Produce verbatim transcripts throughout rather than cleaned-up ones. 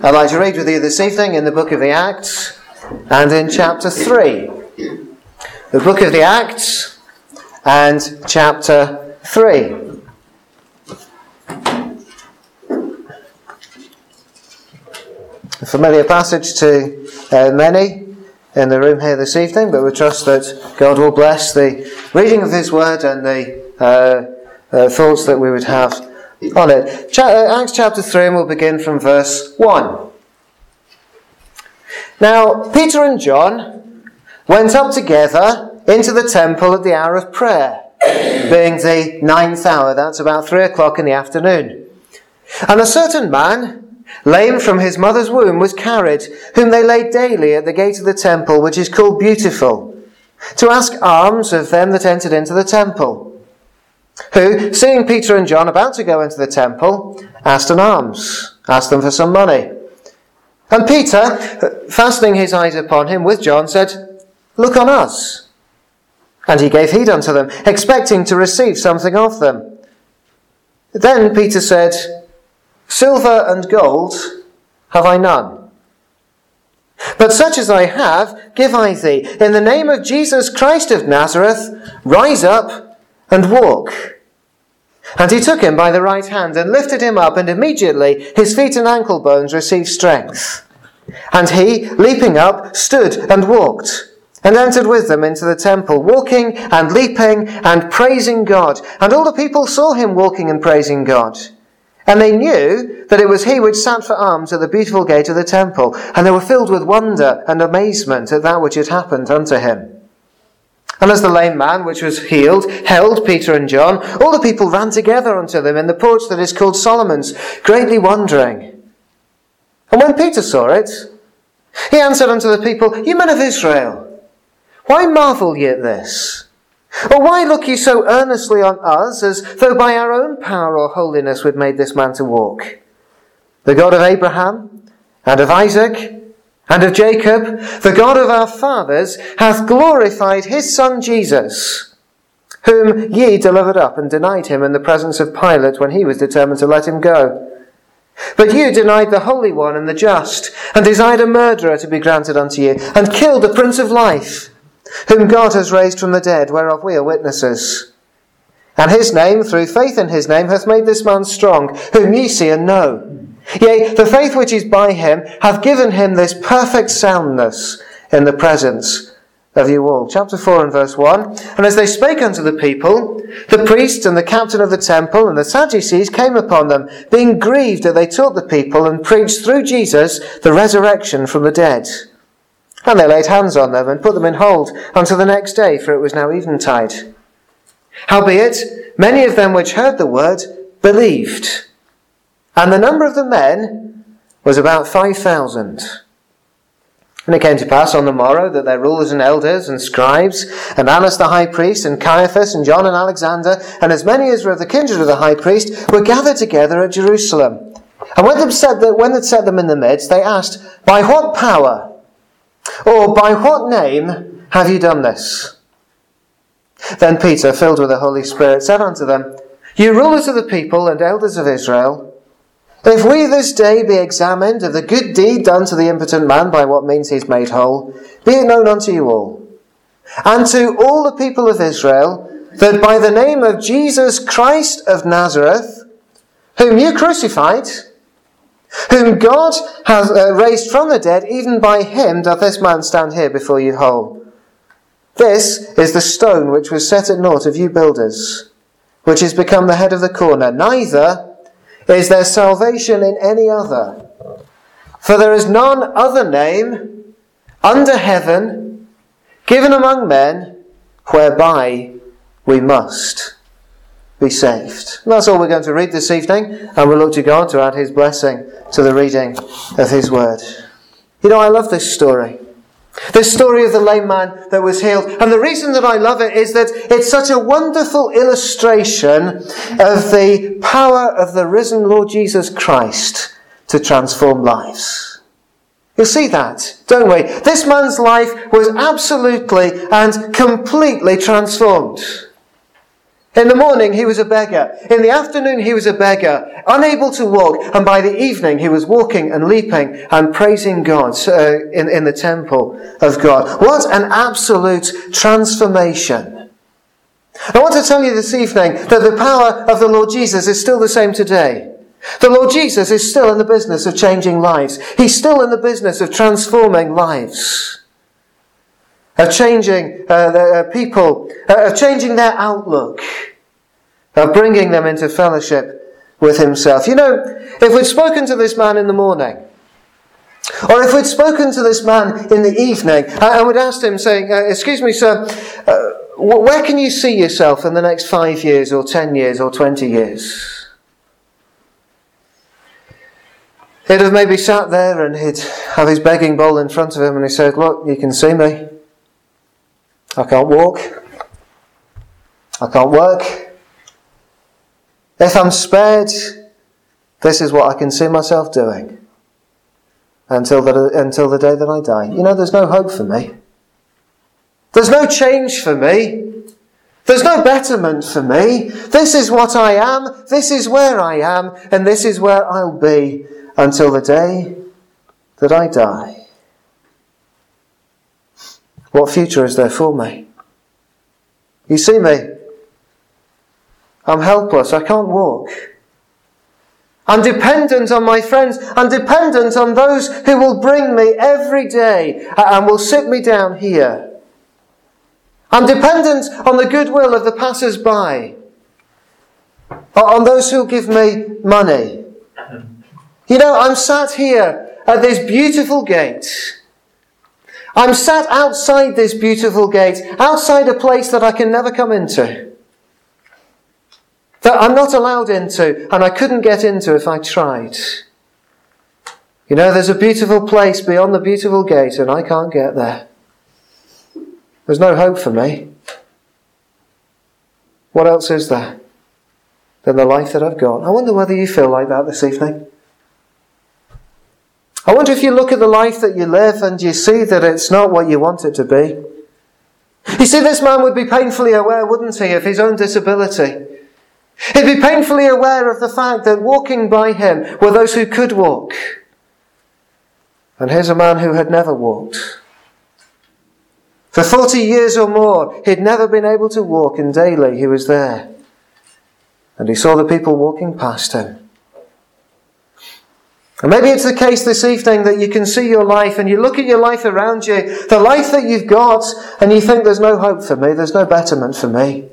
I'd like to read with you this evening in the book of the Acts and in chapter three. The book of the Acts and chapter three. A familiar passage to uh, many in the room here this evening, but we trust that God will bless the reading of His Word and the uh, uh, thoughts that we would have on it. Ch- Acts chapter three, and we'll begin from verse one. Now, Peter and John went up together into the temple at the hour of prayer, being the ninth hour, that's about three o'clock in the afternoon. And a certain man, lame from his mother's womb, was carried, whom they laid daily at the gate of the temple, which is called Beautiful, to ask alms of them that entered into the temple. Who, seeing Peter and John about to go into the temple, asked an alms, asked them for some money. And Peter, fastening his eyes upon him with John, said, "Look on us." And he gave heed unto them, expecting to receive something of them. Then Peter said, "Silver and gold have I none, but such as I have give I thee. In the name of Jesus Christ of Nazareth, rise up and walk." And he took him by the right hand and lifted him up, and immediately his feet and ankle bones received strength. And he, leaping up, stood and walked, and entered with them into the temple, walking and leaping and praising God. And all the people saw him walking and praising God. And they knew that it was he which sat for alms at the beautiful gate of the temple. And they were filled with wonder and amazement at that which had happened unto him. And as the lame man which was healed held Peter and John, all the people ran together unto them in the porch that is called Solomon's, greatly wondering. And when Peter saw it, he answered unto the people, "Ye men of Israel, why marvel ye at this? Or why look ye so earnestly on us, as though by our own power or holiness we'd made this man to walk? The God of Abraham, and of Isaac, and of Jacob, the God of our fathers, hath glorified his Son Jesus, whom ye delivered up and denied him in the presence of Pilate when he was determined to let him go. But you denied the Holy One and the Just, and desired a murderer to be granted unto you, and killed the Prince of Life, whom God has raised from the dead, whereof we are witnesses. And his name, through faith in his name, hath made this man strong, whom ye see and know. Yea, the faith which is by him hath given him this perfect soundness in the presence of you all." Chapter four and verse one. And as they spake unto the people, the priest and the captain of the temple and the Sadducees came upon them, being grieved that they taught the people and preached through Jesus the resurrection from the dead. And they laid hands on them and put them in hold until the next day, for it was now eventide. Howbeit, many of them which heard the word believed. And the number of the men was about five thousand. And it came to pass on the morrow that their rulers and elders and scribes, and Annas the high priest, and Caiaphas, and John and Alexander, and as many as were of the kindred of the high priest, were gathered together at Jerusalem. And when they set that, when they set them in the midst, they asked, "By what power, or by what name have you done this?" Then Peter, filled with the Holy Spirit, said unto them, "You rulers of the people and elders of Israel, if we this day be examined of the good deed done to the impotent man by what means he is made whole, be it known unto you all, and to all the people of Israel, that by the name of Jesus Christ of Nazareth, whom you crucified, whom God hath uh, raised from the dead, even by him doth this man stand here before you whole. This is the stone which was set at naught of you builders, which is become the head of the corner. Neither is there salvation in any other? For there is none other name under heaven given among men whereby we must be saved." And that's all we're going to read this evening, and we'll look to God to add his blessing to the reading of his word. You know, I love this story. This story of the lame man that was healed. And the reason that I love it is that it's such a wonderful illustration of the power of the risen Lord Jesus Christ to transform lives. You'll see that, don't we? This man's life was absolutely and completely transformed. In the morning, he was a beggar. In the afternoon, he was a beggar, unable to walk. And by the evening, he was walking and leaping and praising God uh, in, in the temple of God. What an absolute transformation. I want to tell you this evening that the power of the Lord Jesus is still the same today. The Lord Jesus is still in the business of changing lives. He's still in the business of transforming lives. Of changing uh, the, uh, people, uh, of changing their outlook, of bringing them into fellowship with himself. You know, if we'd spoken to this man in the morning, or if we'd spoken to this man in the evening, and we'd asked him, saying, uh, excuse me, sir, uh, where can you see yourself in the next five years, or ten years, or twenty years? He'd have maybe sat there and he'd have his begging bowl in front of him, and he said, look, you can see me. I can't walk. I can't work. If I'm spared, this is what I can see myself doing until the, until the day that I die. You know, there's no hope for me. There's no change for me. There's no betterment for me. This is what I am. This is where I am. And this is where I'll be until the day that I die. What future is there for me? You see me. I'm helpless. I can't walk. I'm dependent on my friends. I'm dependent on those who will bring me every day and will sit me down here. I'm dependent on the goodwill of the passers-by, on those who give me money. You know, I'm sat here at this beautiful gate. I'm sat outside this beautiful gate, outside a place that I can never come into, that I'm not allowed into, and I couldn't get into if I tried. You know, there's a beautiful place beyond the beautiful gate, and I can't get there. There's no hope for me. What else is there than the life that I've got? I wonder whether you feel like that this evening. I wonder if you look at the life that you live and you see that it's not what you want it to be. You see, this man would be painfully aware, wouldn't he, of his own disability. He'd be painfully aware of the fact that walking by him were those who could walk. And here's a man who had never walked. For forty years or more, he'd never been able to walk, and daily he was there. And he saw the people walking past him. And maybe it's the case this evening that you can see your life and you look at your life around you, the life that you've got, and you think there's no hope for me, there's no betterment for me.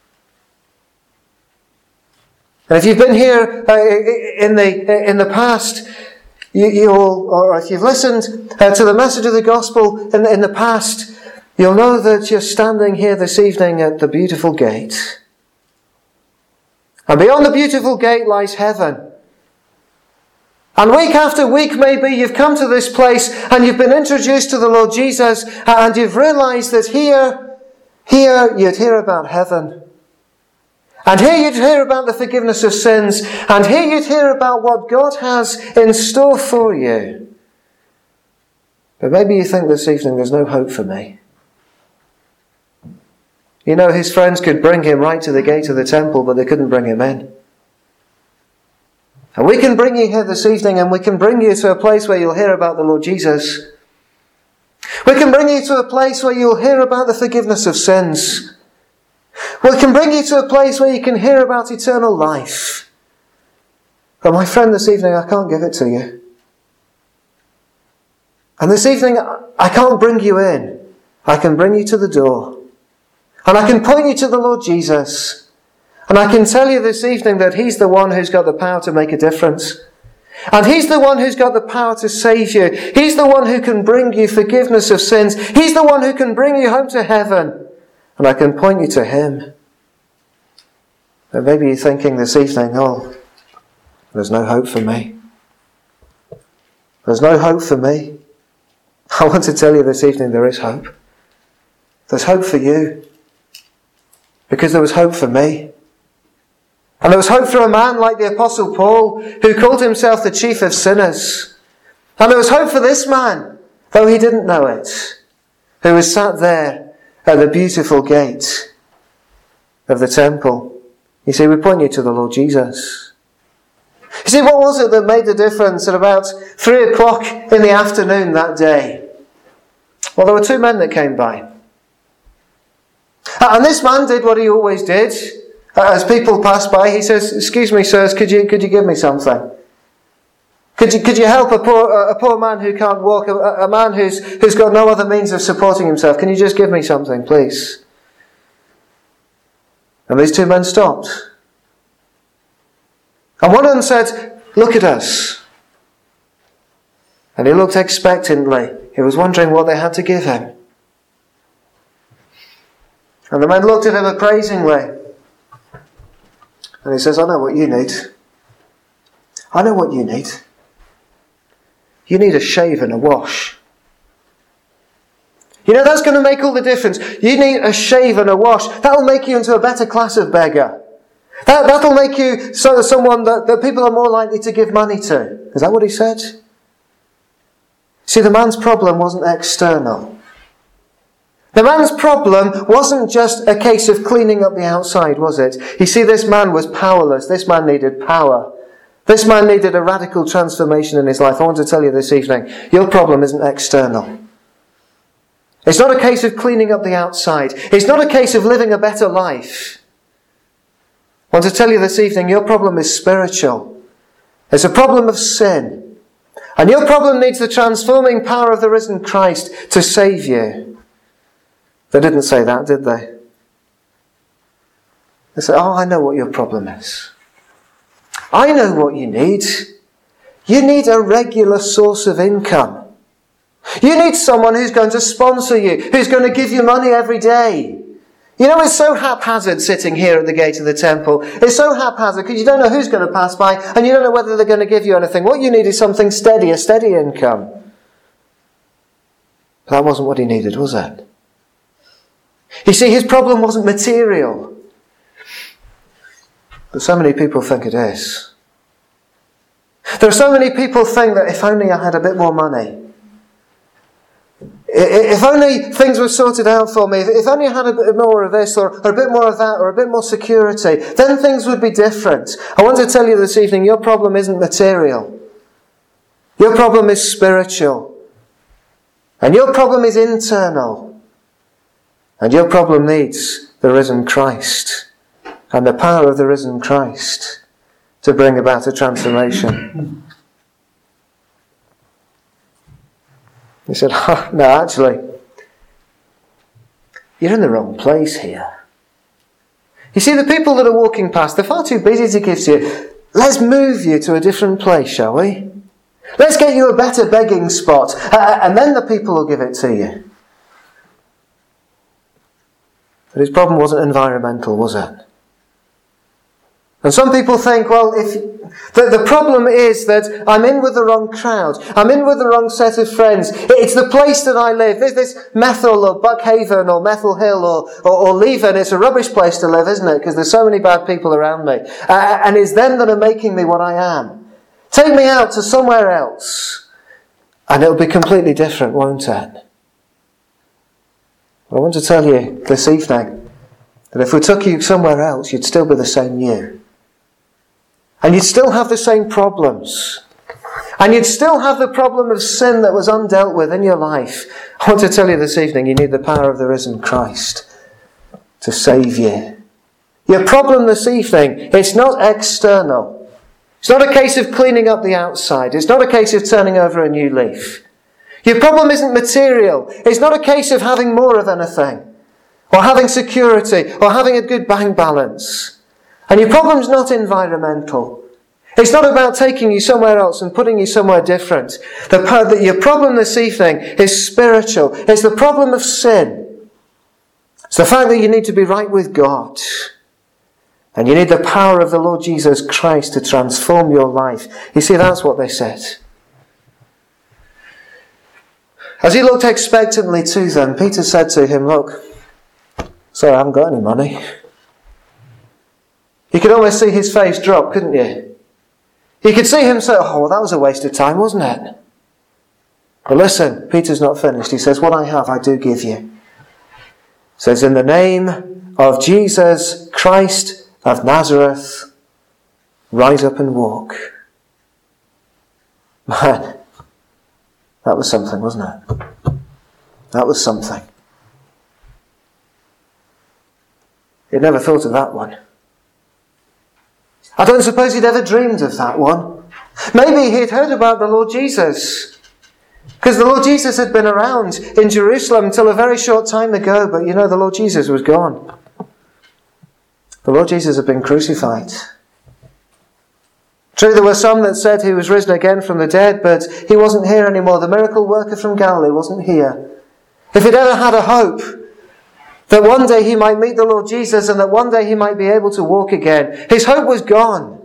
And if you've been here uh, in the in the past, you, you'll, or if you've listened uh, to the message of the gospel in, in the past, you'll know that you're standing here this evening at the beautiful gate. And beyond the beautiful gate lies heaven. And week after week, maybe, you've come to this place and you've been introduced to the Lord Jesus, and you've realized that here, here you'd hear about heaven. And here you'd hear about the forgiveness of sins. And here you'd hear about what God has in store for you. But maybe you think this evening there's no hope for me. You know, his friends could bring him right to the gate of the temple, but they couldn't bring him in. And we can bring you here this evening, and we can bring you to a place where you'll hear about the Lord Jesus. We can bring you to a place where you'll hear about the forgiveness of sins. We can bring you to a place where you can hear about eternal life. But my friend, this evening I can't give it to you. And this evening I can't bring you in. I can bring you to the door. And I can point you to the Lord Jesus. And I can tell you this evening that He's the one who's got the power to make a difference. And He's the one who's got the power to save you. He's the one who can bring you forgiveness of sins. He's the one who can bring you home to heaven. And I can point you to Him. But maybe you're thinking this evening, oh, there's no hope for me. There's no hope for me. I want to tell you this evening there is hope. There's hope for you. Because there was hope for me. And there was hope for a man like the Apostle Paul, who called himself the chief of sinners. And there was hope for this man, though he didn't know it, who was sat there at the beautiful gate of the temple. You see, we point you to the Lord Jesus. You see, what was it that made the difference at about three o'clock in the afternoon that day? Well, there were two men that came by. And this man did what he always did. As people passed by, he says, "Excuse me, sirs, could you could you give me something? Could you could you help a poor a poor man who can't walk, a, a man who's who's got no other means of supporting himself? Can you just give me something, please?" And these two men stopped. And one of them said, "Look at us." And he looked expectantly. He was wondering what they had to give him. And the men looked at him appraisingly. And he says, "I know what you need. I know what you need. You need a shave and a wash. You know, that's going to make all the difference. You need a shave and a wash. That'll make you into a better class of beggar. That, that'll make you so, someone that, that people are more likely to give money to." Is that what he said? See, the man's problem wasn't external. The man's problem wasn't just a case of cleaning up the outside, was it? You see, this man was powerless. This man needed power. This man needed a radical transformation in his life. I want to tell you this evening, your problem isn't external. It's not a case of cleaning up the outside. It's not a case of living a better life. I want to tell you this evening, your problem is spiritual. It's a problem of sin. And your problem needs the transforming power of the risen Christ to save you. They didn't say that, did they? They said, "Oh, I know what your problem is. I know what you need. You need a regular source of income. You need someone who's going to sponsor you, who's going to give you money every day. You know, it's so haphazard sitting here at the gate of the temple. It's so haphazard because you don't know who's going to pass by and you don't know whether they're going to give you anything. What you need is something steady, a steady income." But that wasn't what he needed, was it? You see, his problem wasn't material. But so many people think it is. There are so many people think that if only I had a bit more money, if only things were sorted out for me, if only I had a bit more of this or, or a bit more of that or a bit more security, then things would be different. I want to tell you this evening, your problem isn't material. Your problem is spiritual. And your problem is internal. And your problem needs the risen Christ and the power of the risen Christ to bring about a transformation. He said, oh, "No, actually, you're in the wrong place here. You see, the people that are walking past, they're far too busy to give to you. Let's move you to a different place, shall we? Let's get you a better begging spot, uh, and then the people will give it to you." But his problem wasn't environmental, was it? And some people think, well, if the, the problem is that I'm in with the wrong crowd, I'm in with the wrong set of friends, it's the place that I live, there's this Methil or Buckhaven or Methil Hill or, or, or Leven, it's a rubbish place to live, isn't it? Because there's so many bad people around me. Uh, and it's them that are making me what I am. Take me out to somewhere else, and it'll be completely different, won't it? I want to tell you this evening that if we took you somewhere else, you'd still be the same you. And you'd still have the same problems. And you'd still have the problem of sin that was undealt with in your life. I want to tell you this evening, you need the power of the risen Christ to save you. Your problem this evening, it's not external. It's not a case of cleaning up the outside. It's not a case of turning over a new leaf. Your problem isn't material. It's not a case of having more of anything, or having security, or having a good bank balance. And your problem's not environmental. It's not about taking you somewhere else and putting you somewhere different. The, your problem this evening is spiritual. It's the problem of sin. It's the fact that you need to be right with God. And you need the power of the Lord Jesus Christ to transform your life. You see, that's what they said. As he looked expectantly to them, Peter said to him, "Look, sorry, I haven't got any money." You could almost see his face drop, couldn't you? You could see him say, "Oh, well, that was a waste of time, wasn't it?" But listen, Peter's not finished. He says, "What I have, I do give you." He says, "In the name of Jesus Christ of Nazareth, rise up and walk. Man, that was something, wasn't it? That was something. He'd never thought of that one. I don't suppose he'd ever dreamed of that one. Maybe he'd heard about the Lord Jesus. Because the Lord Jesus had been around in Jerusalem until a very short time ago, but you know, the Lord Jesus was gone. The Lord Jesus had been crucified. True, there were some that said he was risen again from the dead, but he wasn't here anymore. The miracle worker from Galilee wasn't here. If he'd ever had a hope that one day he might meet the Lord Jesus and that one day he might be able to walk again, his hope was gone.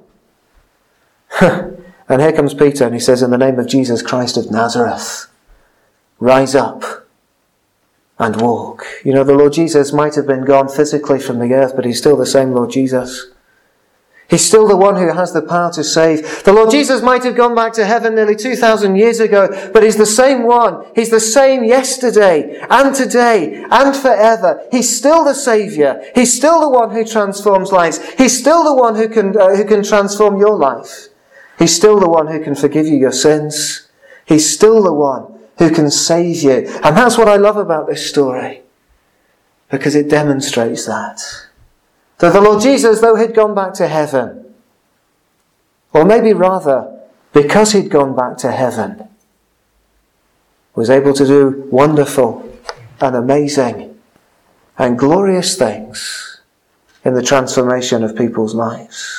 And here comes Peter and he says, in the name of Jesus Christ of Nazareth, rise up and walk. You know, the Lord Jesus might have been gone physically from the earth, but he's still the same Lord Jesus. He's still the one who has the power to save. The Lord Jesus might have gone back to heaven nearly two thousand years ago, but he's the same one. He's the same yesterday and today and forever. He's still the Saviour. He's still the one who transforms lives. He's still the one who can, uh, who can transform your life. He's still the one who can forgive you your sins. He's still the one who can save you. And that's what I love about this story, because it demonstrates that. That the Lord Jesus, though he'd gone back to heaven, or maybe rather, because he'd gone back to heaven, was able to do wonderful and amazing and glorious things in the transformation of people's lives.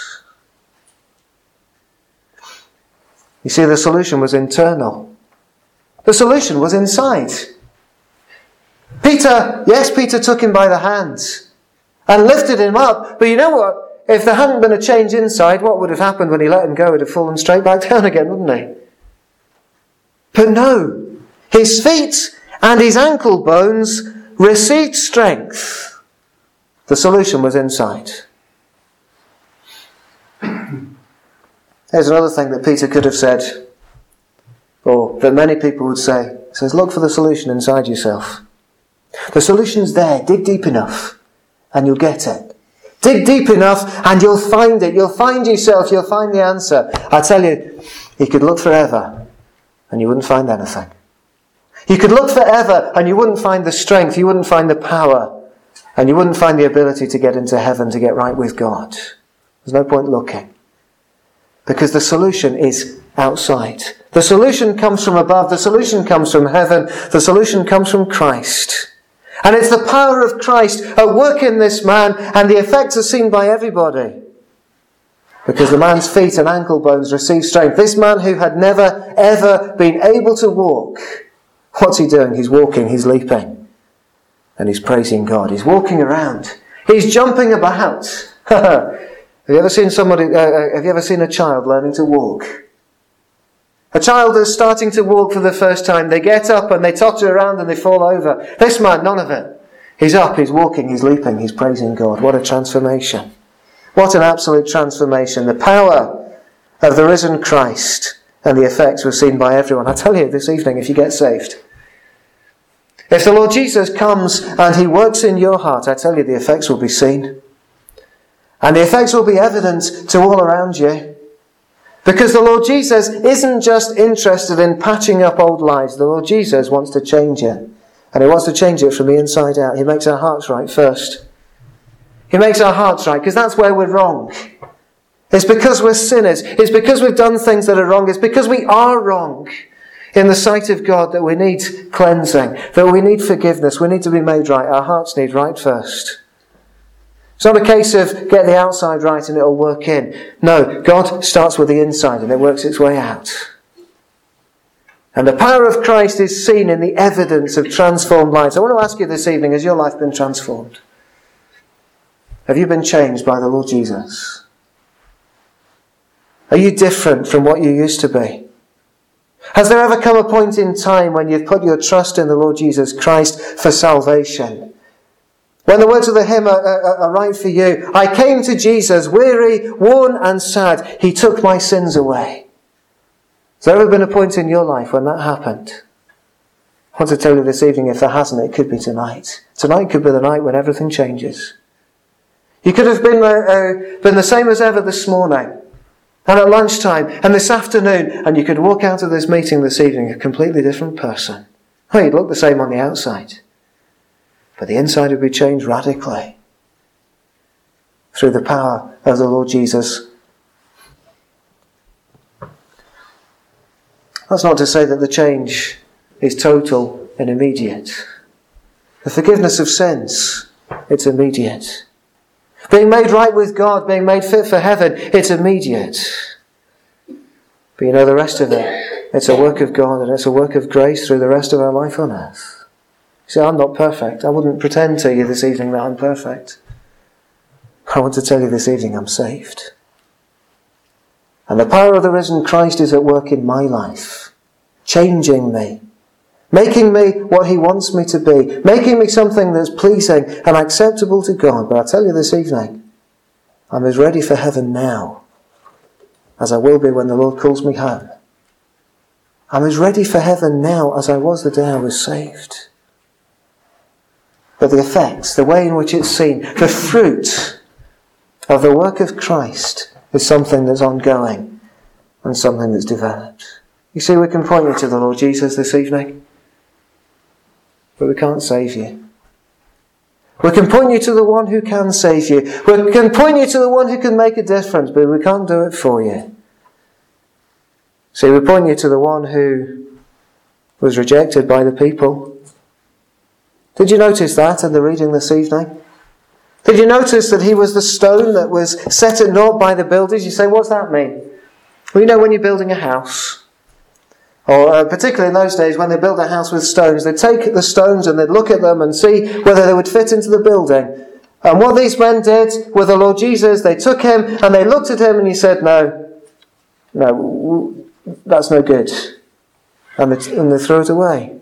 You see, the solution was internal. The solution was inside. Peter, yes, Peter took him by the hands and lifted him up. But you know what? If there hadn't been a change inside, what would have happened when he let him go? He'd have fallen straight back down again, wouldn't he? But no. His feet and his ankle bones received strength. The solution was inside. Here's another thing that Peter could have said, or that many people would say. He says, look for the solution inside yourself. The solution's there. Dig deep enough and you'll get it. Dig deep enough and you'll find it. You'll find yourself. You'll find the answer. I tell you, you could look forever and you wouldn't find anything. You could look forever and you wouldn't find the strength. You wouldn't find the power. And you wouldn't find the ability to get into heaven, to get right with God. There's no point looking. Because the solution is outside. The solution comes from above. The solution comes from heaven. The solution comes from Christ. And it's the power of Christ at work in this man, and the effects are seen by everybody. Because the man's feet and ankle bones receive strength. This man who had never, ever been able to walk, what's he doing? He's walking, he's leaping. And he's praising God. He's walking around. He's jumping about. Have you ever seen somebody? Uh, have you ever seen a child learning to walk? A child that's starting to walk for the first time. They get up and they totter around and they fall over. This man, none of it. He's up, he's walking, he's leaping, he's praising God. What a transformation! What an absolute transformation! The power of the risen Christ, and the effects were seen by everyone. I tell you, this evening, if you get saved, if the Lord Jesus comes and he works in your heart, I tell you, the effects will be seen. And the effects will be evident to all around you. Because the Lord Jesus isn't just interested in patching up old lives. The Lord Jesus wants to change it. And he wants to change it from the inside out. He makes our hearts right first. He makes our hearts right, because that's where we're wrong. It's because we're sinners. It's because we've done things that are wrong. It's because we are wrong in the sight of God that we need cleansing, that we need forgiveness. We need to be made right. Our hearts need right first. It's not a case of get the outside right and it'll work in. No, God starts with the inside and it works its way out. And the power of Christ is seen in the evidence of transformed lives. I want to ask you this evening, has your life been transformed? Have you been changed by the Lord Jesus? Are you different from what you used to be? Has there ever come a point in time when you've put your trust in the Lord Jesus Christ for salvation? When the words of the hymn are, are, are right for you, I came to Jesus, weary, worn and sad. He took my sins away. Has there ever been a point in your life when that happened? I want to tell you this evening, if there hasn't, it could be tonight. Tonight could be the night when everything changes. You could have been, uh, uh, been the same as ever this morning, and at lunchtime, and this afternoon, and you could walk out of this meeting this evening a completely different person. Oh, you'd look the same on the outside, but the inside would be changed radically through the power of the Lord Jesus. That's not to say that the change is total and immediate. The forgiveness of sins, it's immediate. Being made right with God, being made fit for heaven, it's immediate. But you know the rest of it, it's a work of God and it's a work of grace through the rest of our life on earth. You see, I'm not perfect. I wouldn't pretend to you this evening that I'm perfect. I want to tell you this evening I'm saved. And the power of the risen Christ is at work in my life, changing me, making me what he wants me to be, making me something that's pleasing and acceptable to God. But I tell you this evening, I'm as ready for heaven now as I will be when the Lord calls me home. I'm as ready for heaven now as I was the day I was saved. But the effects, the way in which it's seen, the fruit of the work of Christ is something that's ongoing and something that's developed. You see, we can point you to the Lord Jesus this evening, but we can't save you. We can point you to the one who can save you. We can point you to the one who can make a difference, but we can't do it for you. See, we point you to the one who was rejected by the people. Did you notice that in the reading this evening? Did you notice that he was the stone that was set at naught by the builders? You say, what's that mean? Well, you know, when you're building a house, or uh, particularly in those days when they built a house with stones, they'd take the stones and they'd look at them and see whether they would fit into the building. And what these men did with the Lord Jesus, they took him and they looked at him and he said, no, no, that's no good. And they, and they threw it away.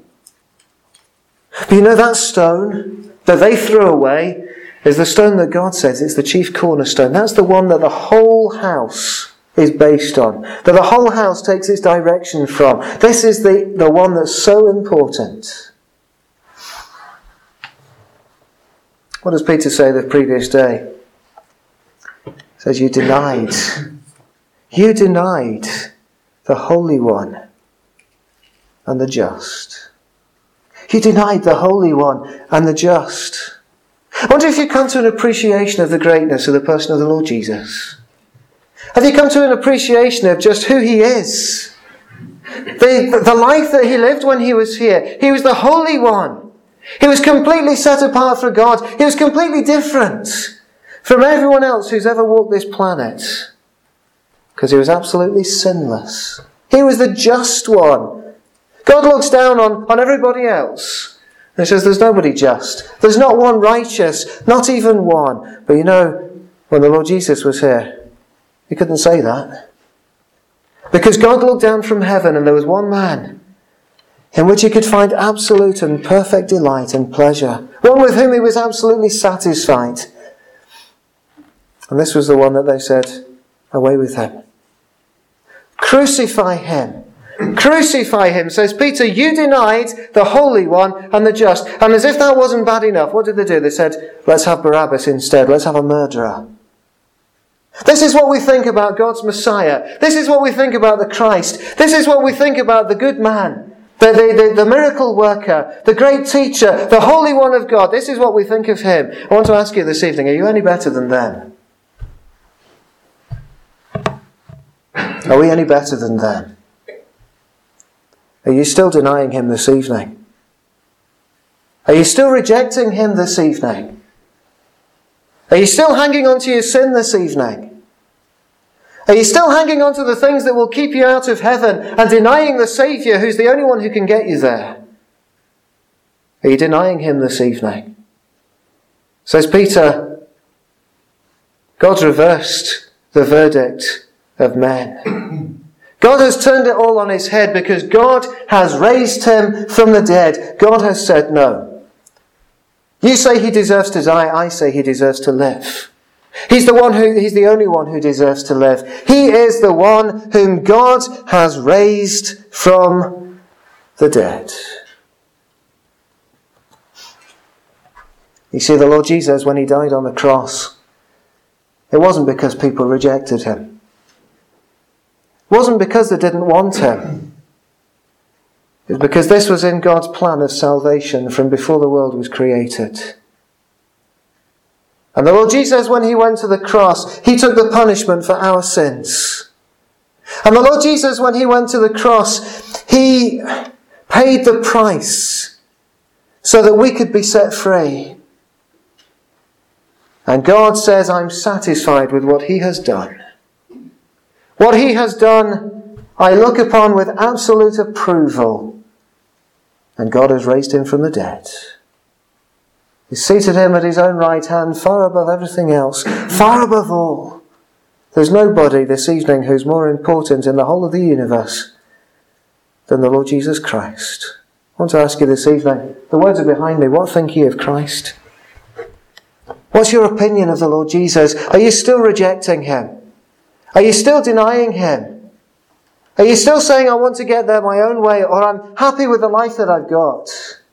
But you know, that stone that they threw away is the stone that God says it's the chief cornerstone. That's the one that the whole house is based on, that the whole house takes its direction from. This is the, the one that's so important. What does Peter say the previous day? He says, you denied. You denied the Holy One and the just. You denied the Holy One and the just. I wonder if you come to an appreciation of the greatness of the person of the Lord Jesus. Have you come to an appreciation of just who he is? The, the life that he lived when he was here. He was the Holy One. He was completely set apart for God. He was completely different from everyone else who's ever walked this planet. Because he was absolutely sinless. He was the just one. God looks down on, on everybody else. And he says, there's nobody just. There's not one righteous. Not even one. But you know, when the Lord Jesus was here, he couldn't say that. Because God looked down from heaven and there was one man in which he could find absolute and perfect delight and pleasure. One with whom he was absolutely satisfied. And this was the one that they said, away with him. Crucify him. Crucify him, says Peter. You denied the Holy One and the just. And as if that wasn't bad enough, what did they do? They said, let's have Barabbas instead. Let's have a murderer. This is what we think about God's Messiah. This is what we think about the Christ. This is what we think about the good man, the, the, the, the miracle worker, the great teacher, the Holy One of God. This is what we think of him. I want to ask you this evening, are you any better than them? Are we any better than them? Are you still denying him this evening? Are you still rejecting him this evening? Are you still hanging on to your sin this evening? Are you still hanging on to the things that will keep you out of heaven and denying the Saviour who's the only one who can get you there? Are you denying him this evening? Says Peter, God's reversed the verdict of men. God has turned it all on his head because God has raised him from the dead. God has said no. You say he deserves to die, I say he deserves to live. He's the one who, he's the only one who deserves to live. He is the one whom God has raised from the dead. You see, the Lord Jesus, when he died on the cross, It wasn't because people rejected him. It wasn't because they didn't want him. It was because this was in God's plan of salvation from before the world was created. And the Lord Jesus, when he went to the cross, he took the punishment for our sins. And the Lord Jesus, when he went to the cross, he paid the price so that we could be set free. And God says, I'm satisfied with what he has done. What he has done, I look upon with absolute approval. And God has raised him from the dead. He's seated him at his own right hand, far above everything else, far above all. There's nobody this evening who's more important in the whole of the universe than the Lord Jesus Christ. I want to ask you this evening, the words are behind me, what think ye of Christ? What's your opinion of the Lord Jesus? Are you still rejecting him? Are you still denying him? Are you still saying, I want to get there my own way, or I'm happy with the life that I've got?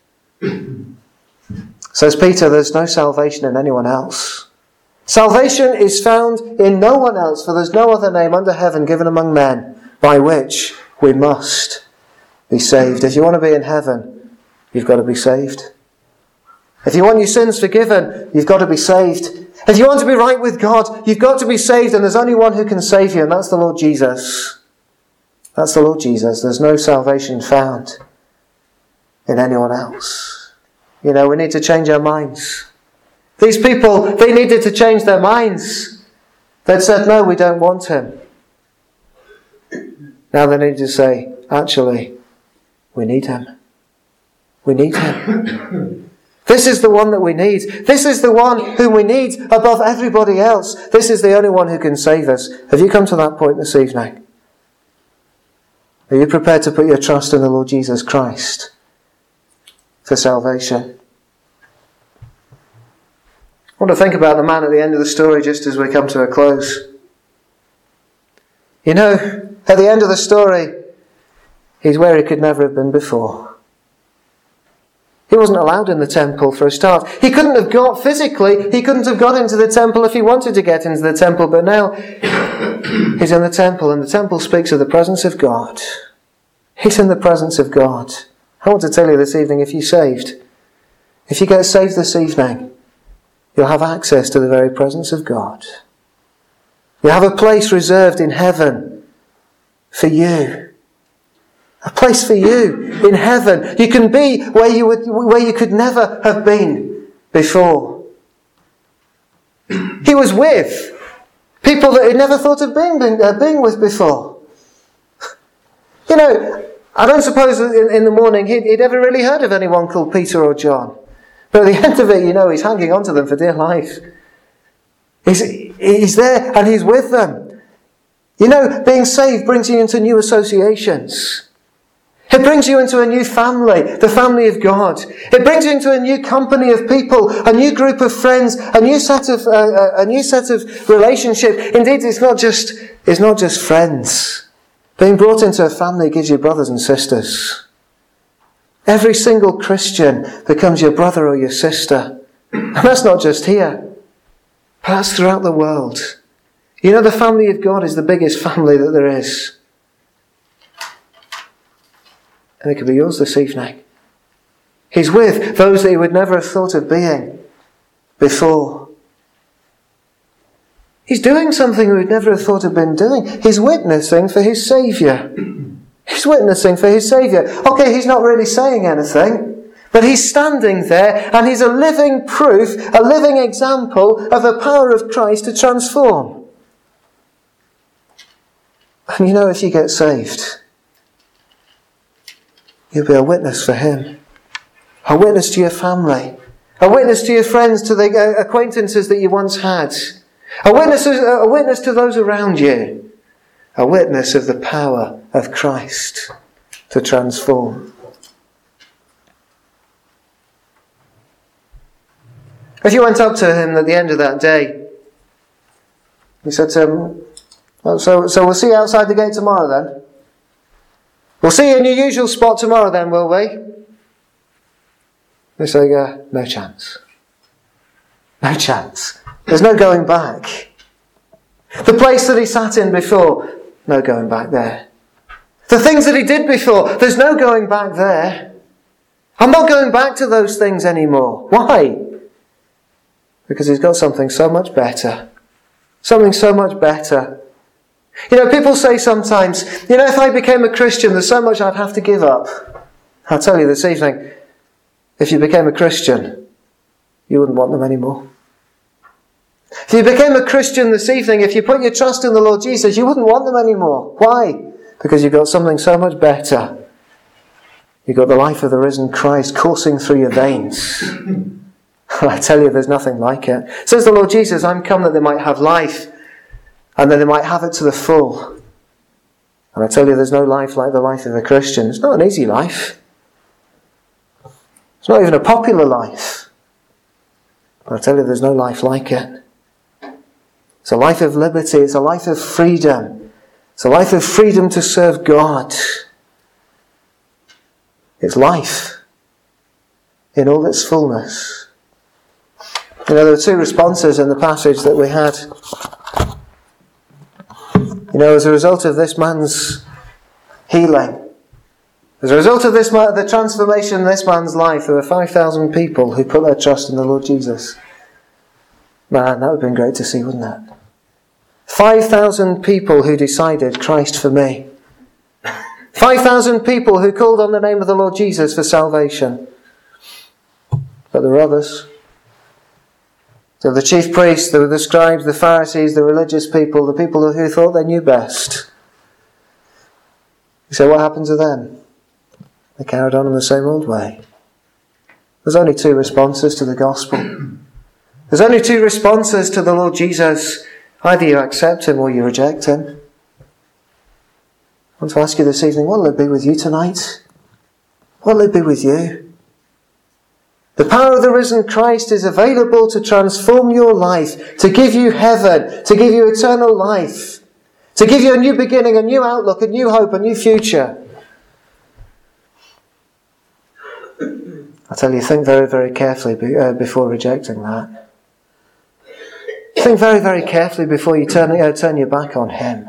Says Peter, there's no salvation in anyone else. Salvation is found in no one else, for there's no other name under heaven given among men by which we must be saved. If you want to be in heaven, you've got to be saved. If you want your sins forgiven, you've got to be saved. If you want to be right with God, you've got to be saved, and there's only one who can save you, and that's the Lord Jesus. That's the Lord Jesus. There's no salvation found in anyone else. You know, we need to change our minds. These people, they needed to change their minds. They'd said, no, we don't want him. Now they need to say, actually, we need him. We need him. This is the one that we need. This is the one whom we need above everybody else. This is the only one who can save us. Have you come to that point this evening? Are you prepared to put your trust in the Lord Jesus Christ for salvation? I want to think about the man at the end of the story just as we come to a close. You know, at the end of the story, he's where he could never have been before. He wasn't allowed in the temple for a start. He couldn't have got physically, he couldn't have got into the temple if he wanted to get into the temple, but now he's in the temple, and the temple speaks of the presence of God. He's in the presence of God. I want to tell you this evening, if you're saved, if you get saved this evening, you'll have access to the very presence of God. You'll have a place reserved in heaven for you. A place for you in heaven. You can be where you would, where you could never have been before. He was with people that he'd never thought of being, being, uh, being with before. You know, I don't suppose in, in the morning he'd, he'd ever really heard of anyone called Peter or John. But at the end of it, you know, he's hanging on to them for dear life. He's, he's there and he's with them. You know, being saved brings you into new associations. It brings you into a new family, the family of God. It brings you into a new company of people, a new group of friends, a new set of uh, a new set of relationship. Indeed, it's not just it's not just friends. Being brought into a family gives you brothers and sisters. Every single Christian becomes your brother or your sister. And that's not just here, but that's throughout the world. You know, the family of God is the biggest family that there is. And it could be yours this evening. He's with those that he would never have thought of being before. He's doing something he would never have thought of been doing. He's witnessing for his Saviour. He's witnessing for his Saviour. Okay, he's not really saying anything, but he's standing there and he's a living proof, a living example of the power of Christ to transform. And you know, if you get saved, you'll be a witness for him. A witness to your family. A witness to your friends, to the acquaintances that you once had. A witness, a witness to those around you. A witness of the power of Christ to transform. If you went up to him at the end of that day, he said to him, well, so, so we'll see you outside the gate tomorrow then. We'll see you in your usual spot tomorrow then, will we? They say, uh, no chance. No chance. There's no going back. The place that he sat in before, no going back there. The things that he did before, there's no going back there. I'm not going back to those things anymore. Why? Because he's got something so much better. Something so much better. You know, people say sometimes, you know, if I became a Christian, there's so much I'd have to give up. I'll tell you this evening, if you became a Christian, you wouldn't want them anymore. If you became a Christian this evening, if you put your trust in the Lord Jesus, you wouldn't want them anymore. Why? Because you've got something so much better. You've got the life of the risen Christ coursing through your veins. I tell you, there's nothing like it. Says the Lord Jesus, I'm come that they might have life, and that they might have it to the full. And I tell you, there's no life like the life of a Christian. It's not an easy life. It's not even a popular life. But I tell you, there's no life like it. It's a life of liberty. It's a life of freedom. It's a life of freedom to serve God. It's life in all its fullness. You know, there are two responses in the passage that we had. You know, as a result of this man's healing, as a result of this man, the transformation in this man's life, there were five thousand people who put their trust in the Lord Jesus. Man, that would have been great to see, wouldn't it? five thousand people who decided, Christ for me. five thousand people who called on the name of the Lord Jesus for salvation. But there were others. So the chief priests, the, the scribes, the Pharisees, the religious people, the people who thought they knew best. You say, what happened to them? They carried on in the same old way. There's only two responses to the gospel. There's only two responses to the Lord Jesus. Either you accept him or you reject him. I want to ask you this evening, what will it be with you tonight? What will it be with you? The power of the risen Christ is available to transform your life, to give you heaven, to give you eternal life, to give you a new beginning, a new outlook, a new hope, a new future. I tell you, think very, very carefully be, uh, before rejecting that. Think very, very carefully before you turn, uh, turn your back on him.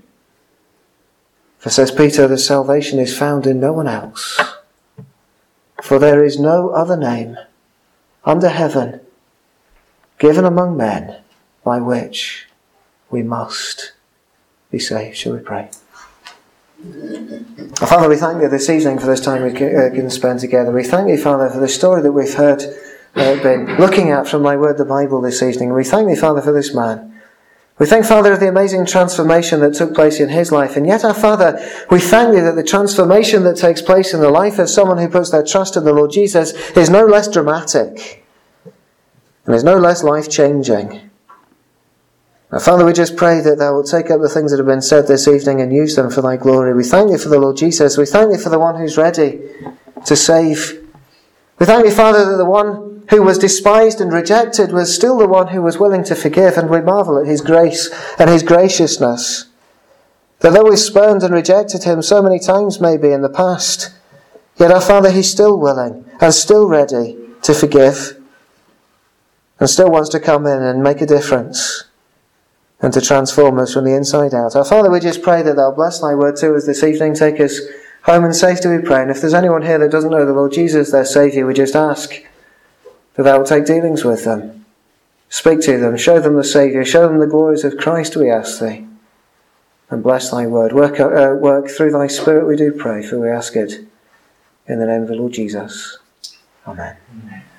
For says Peter, the salvation is found in no one else. For there is no other name under heaven given among men by which we must be saved. Shall we pray? Father, we thank you this evening for this time we can spend together. We thank you, Father, for the story that we've heard, uh, been looking at from thy word, the Bible, this evening. We thank you, Father, for this man. We thank, Father, of the amazing transformation that took place in his life. And yet, our Father, we thank you that the transformation that takes place in the life of someone who puts their trust in the Lord Jesus is no less dramatic and is no less life-changing. Now, Father, we just pray that thou wilt take up the things that have been said this evening and use them for thy glory. We thank you for the Lord Jesus. We thank you for the one who's ready to save. We thank you, Father, that the one who was despised and rejected was still the one who was willing to forgive, and we marvel at his grace and his graciousness. That though we spurned and rejected him so many times maybe in the past, yet our Father, he's still willing and still ready to forgive, and still wants to come in and make a difference and to transform us from the inside out. Our Father, we just pray that thou bless thy word to us this evening. Take us home in safety, we pray. And if there's anyone here that doesn't know the Lord Jesus, their Saviour, we just ask that thou will take dealings with them. Speak to them, show them the Saviour, show them the glories of Christ, we ask thee. And bless thy word. Work, uh, work through thy Spirit, we do pray, for we ask it in the name of the Lord Jesus. Amen. Amen.